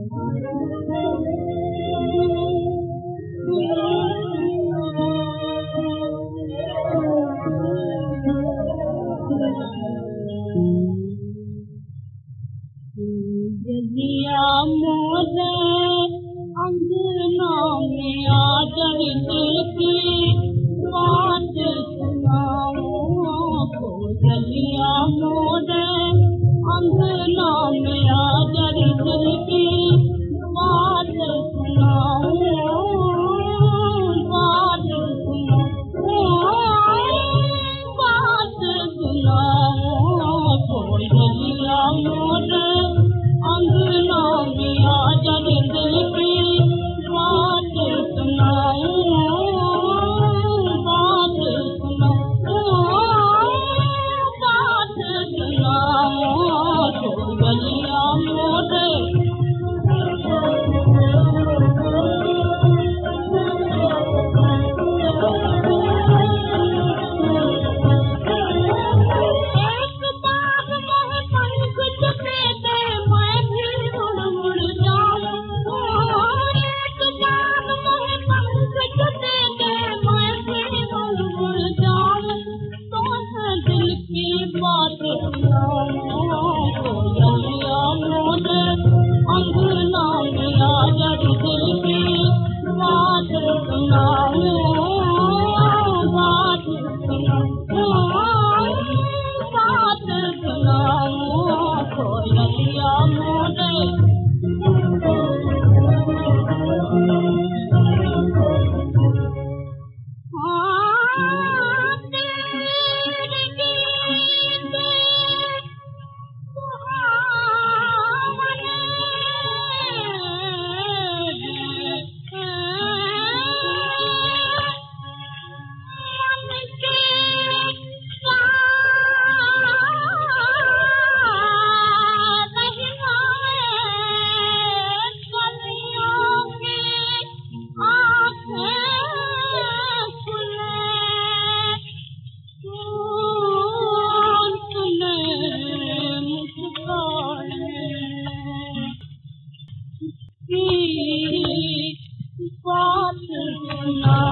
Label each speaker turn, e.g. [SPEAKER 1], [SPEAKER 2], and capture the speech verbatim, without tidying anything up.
[SPEAKER 1] जलिया मोरे अंगना में आ जड़ी दिल की बात सुनाओ को जलिया मोरे अंगना में आ जड़ी दिल की बात सुनाओ बात सुनाओ बात सुनाओ को जलिया मोरे अंगना में आ जड़ी दिल की बात सुनाओ बात सुनाओ बात सुनाओ तो गलिया मोरे बात सुनाओ गलिया मोरे अंगना में आ जड़ी दिल की बात सुनाओ बात सुनाओ बात सुनाओ गलिया मोरे बात सुना